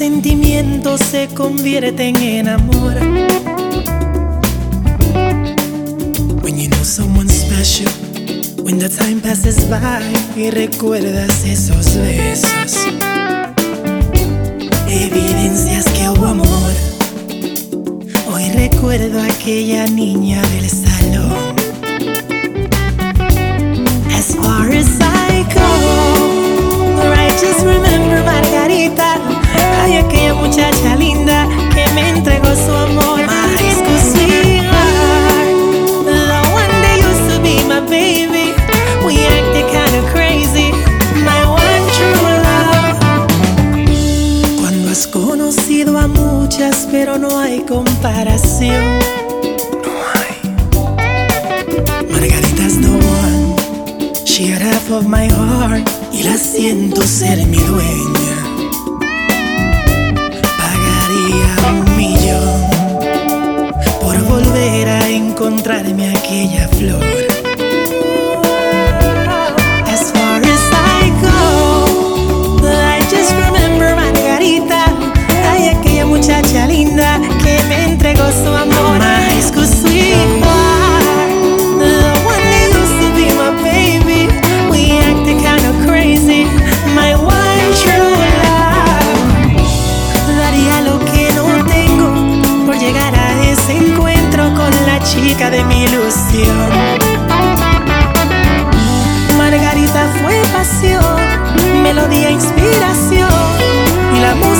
sentimientos se convierten en amor. When you know someone special, when the time passes by y recuerdas esos besos, evidencias que hubo amor. Hoy recuerdo a aquella niña del salón. As far as I go, I just remember Margarita. Ay, aquella muchacha linda que me entregó su amor. My high school sweetheart, the one that used to be my baby. We acted kinda crazy, my one true love. Cuando has conocido a muchas, pero no hay comparación. No hay. Margarita's the one. She had half of my heart y la siento ser mi dueña. Pagaría 1,000,000 por volver a encontrarme aquella flor. As far as I go, I just remember Margarita. Ay, aquella muchacha linda que me entregó su amor. My high school sweetheart, the one that used to be my baby. We acted kinda crazy, my one true love. Daría lo que no tengo por llegar a ese encuentro con la chica de mi ilusión. Margarita fue pasión, melodía, inspiración y la música